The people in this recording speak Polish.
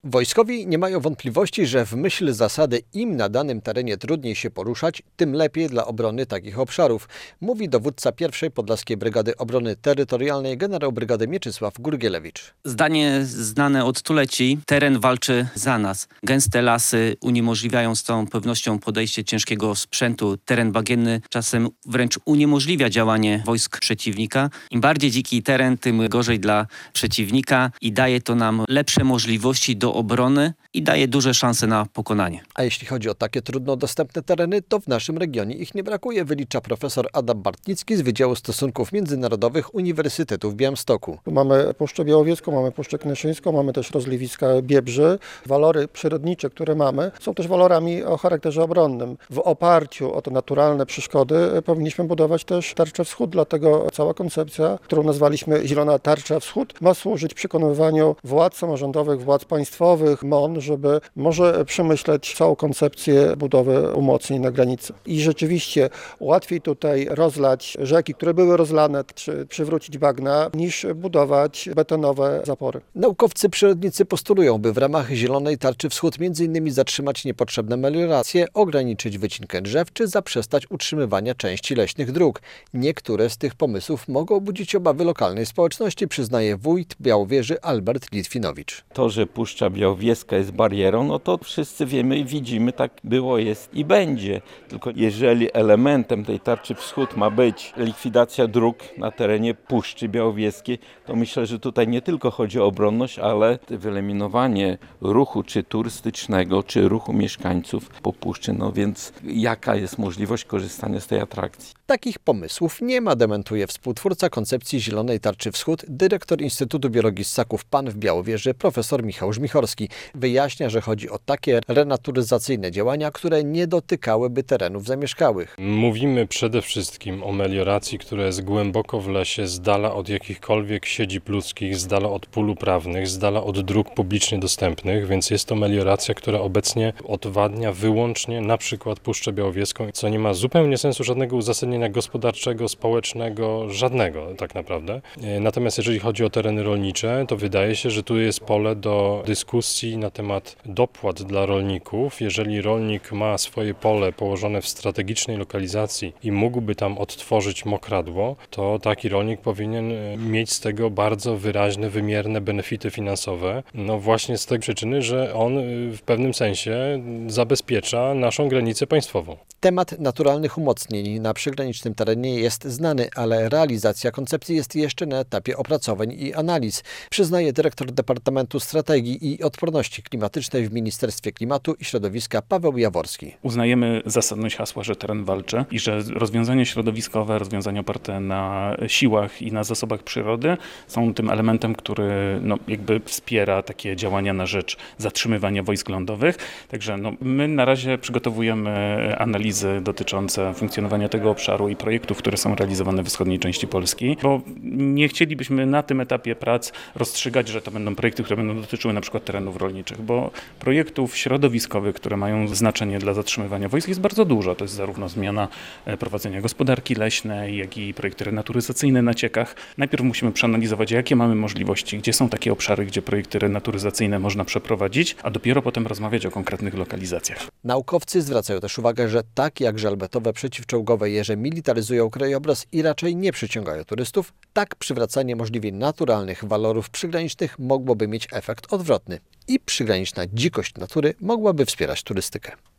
Wojskowi nie mają wątpliwości, że w myśl zasady im na danym terenie trudniej się poruszać, tym lepiej dla obrony takich obszarów, mówi dowódca 1. Podlaskiej Brygady Obrony Terytorialnej generał brygady Mieczysław Gurgielewicz. Zdanie znane od stuleci, teren walczy za nas. Gęste lasy uniemożliwiają z całą pewnością podejście ciężkiego sprzętu. Teren bagienny czasem wręcz uniemożliwia działanie wojsk przeciwnika. Im bardziej dziki teren, tym gorzej dla przeciwnika i daje to nam lepsze możliwości do obrony i daje duże szanse na pokonanie. A jeśli chodzi o takie trudno dostępne tereny, to w naszym regionie ich nie brakuje, wylicza profesor Adam Bartnicki z Wydziału Stosunków Międzynarodowych Uniwersytetu w Białymstoku. Mamy Puszczę Białowieską, mamy Puszczę Knyszyńską, mamy też rozlewiska Biebrzy. Walory przyrodnicze, które mamy, są też walorami o charakterze obronnym. W oparciu o te naturalne przeszkody powinniśmy budować też tarczę wschód, dlatego cała koncepcja, którą nazwaliśmy Zielona Tarcza Wschód, ma służyć przekonywaniu władz samorządowych, władz państwowych, MON, żeby może przemyśleć całą koncepcję budowy umocnień na granicy. I rzeczywiście łatwiej tutaj rozlać rzeki, które były rozlane, czy przywrócić bagna, niż budować betonowe zapory. Naukowcy przyrodnicy postulują, by w ramach Zielonej Tarczy Wschód m.in. zatrzymać niepotrzebne melioracje, ograniczyć wycinkę drzew czy zaprzestać utrzymywania części leśnych dróg. Niektóre z tych pomysłów mogą budzić obawy lokalnej społeczności, przyznaje wójt Białowieży Albert Litwinowicz. To, że Puszcza Białowieska jest barierą, no to wszyscy wiemy i widzimy, tak było, jest i będzie. Tylko jeżeli elementem tej Tarczy Wschód ma być likwidacja dróg na terenie Puszczy Białowieskiej, to myślę, że tutaj nie tylko chodzi o obronność, ale wyeliminowanie ruchu czy turystycznego, czy ruchu mieszkańców po puszczy. No więc jaka jest możliwość korzystania z tej atrakcji? Takich pomysłów nie ma, dementuje współtwórca koncepcji Zielonej Tarczy Wschód, dyrektor Instytutu Biologii Ssaków PAN w Białowieży, profesor Michał Żmichorski. Wyjaśnia, że chodzi o takie renaturyzacyjne działania, które nie dotykałyby terenów zamieszkałych. Mówimy przede wszystkim o melioracji, która jest głęboko w lesie, z dala od jakichkolwiek siedzib ludzkich, z dala od pól uprawnych, z dala od dróg publicznie dostępnych, więc jest to melioracja, która obecnie odwadnia wyłącznie na przykład Puszczę Białowieską, co nie ma zupełnie sensu, żadnego uzasadnienia gospodarczego, społecznego, żadnego tak naprawdę. Natomiast jeżeli chodzi o tereny rolnicze, to wydaje się, że tu jest pole do dyskusji na temat dopłat dla rolników. Jeżeli rolnik ma swoje pole położone w strategicznej lokalizacji i mógłby tam odtworzyć mokradło, to taki rolnik powinien mieć z tego bardzo wyraźne, wymierne benefity finansowe. No właśnie z tej przyczyny, że on w pewnym sensie zabezpiecza naszą granicę państwową. Temat naturalnych umocnień na przygranicznym terenie jest znany, ale realizacja koncepcji jest jeszcze na etapie opracowań i analiz, przyznaje dyrektor Departamentu Strategii i Odporności Klimatycznej w Ministerstwie Klimatu i Środowiska Paweł Jaworski. Uznajemy zasadność hasła, że teren walczy i że rozwiązania środowiskowe, rozwiązania oparte na siłach i na zasobach przyrody są tym elementem, który jakby wspiera takie działania na rzecz zatrzymywania wojsk lądowych. Także my na razie przygotowujemy analizy dotyczące funkcjonowania tego obszaru i projektów, które są realizowane w wschodniej części Polski, bo nie chcielibyśmy na tym etapie prac rozstrzygać, że to będą projekty, które będą dotyczyły na przykład terenów rolniczych, bo projektów środowiskowych, które mają znaczenie dla zatrzymywania wojsk jest bardzo dużo. To jest zarówno zmiana prowadzenia gospodarki leśnej, jak i projekty renaturyzacyjne na ciekach. Najpierw musimy przeanalizować, jakie mamy możliwości, gdzie są takie obszary, gdzie projekty renaturyzacyjne można przeprowadzić, a dopiero potem rozmawiać o konkretnych lokalizacjach. Naukowcy zwracają też uwagę, że tak jak żelbetowe przeciwczołgowe jeże militaryzują krajobraz i raczej nie przyciągają turystów, tak przywracanie możliwie naturalnych walorów przygranicznych mogłoby mieć efekt odwrotny i przygraniczna dzikość natury mogłaby wspierać turystykę.